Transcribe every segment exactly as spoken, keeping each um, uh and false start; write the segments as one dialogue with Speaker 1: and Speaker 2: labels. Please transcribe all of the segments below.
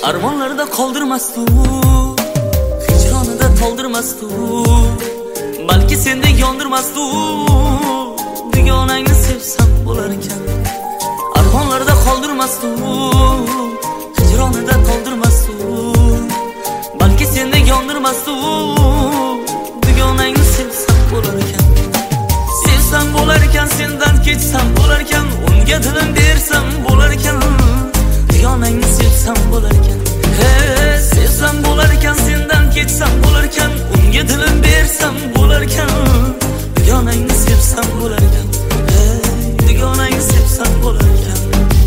Speaker 1: Armonlarda qoldirmasdi, hijronida to'ldirmasdi, balki senda yondirmasdi. Dugonangni sevsam bo'lar ekan. Armonlarda qoldirmasdi, hijronida to'ldirmasdi, balki senda yondirmasdi. Dugonangni sevsam bo'lar ekan. Sevsam bo'lar ekan, sendan ketsam bo'lar ekan, unga dilim bersam bo'lar ekan. Dugonangni sevsam bo'lar ekan. Hey, sevsam bo'lar ekan, sendan ketsam bo'lar ekan, unga dilim bersam bo'lar ekan. Dugonangni sevsam bo'lar ekan. Hey, dugonangni sevsam bo'lar ekan.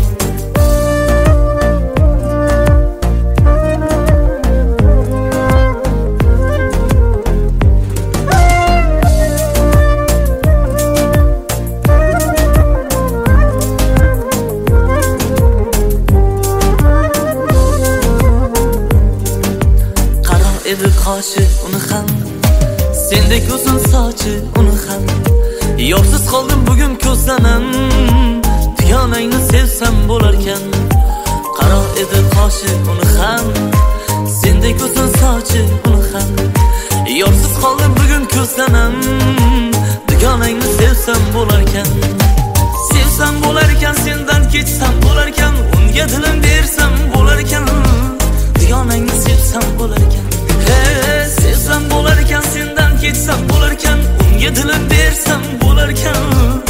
Speaker 1: Edi qoshi uni ham, sendek uzun sochi uni ham. Yorsiz qoldim bugun ko'zlarim, dugonangni sevsam bo'lar ekan. Qaro edi qoshi uni ham, sendek uzun sochi uni ham. Yorsiz qoldim bugun ko'zlarim, dugonangni sevsam bo'lar ekan. Sevsam bo'lar ekan, sendan ketsam bo'lar ekan, unga dilim bersam bo'lar ekan. Dugonangni sevsam bo'lar ekan. Hey, sevsam bo'lar ekan, sendan ketsam bo'lar ekan, unga dilim bersam bo'lar ekan.